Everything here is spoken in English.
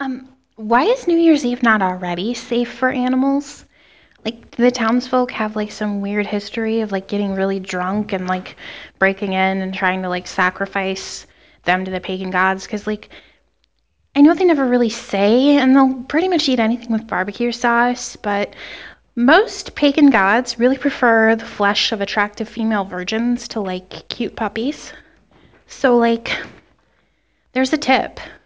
Why is New Year's Eve not already safe for animals? Like, the townsfolk have like some weird history of like getting really drunk and like breaking in and trying to like sacrifice them to the pagan gods. Because, like, I know they never really say, and they'll pretty much eat anything with barbecue sauce, but most pagan gods really prefer the flesh of attractive female virgins to like cute puppies. So, like, there's a tip.